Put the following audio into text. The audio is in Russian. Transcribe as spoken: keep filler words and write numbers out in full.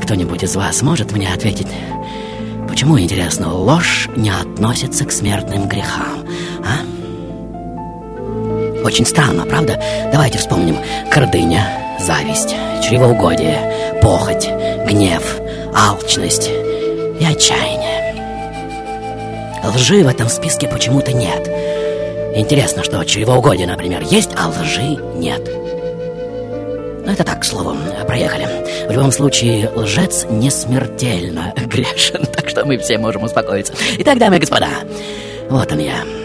кто-нибудь из вас может мне ответить, почему, интересно, ложь не относится к смертным грехам, а? Очень странно, правда? Давайте вспомним. Гордыня, зависть, чревоугодие, похоть, гнев, алчность и отчаяние. Лжи в этом списке почему-то нет. Интересно, что чревоугодие, например, есть, а лжи нет. Ну, это так, к слову, проехали. В любом случае, лжец не смертельно грешен, так что мы все можем успокоиться. Итак, дамы и господа, вот он я.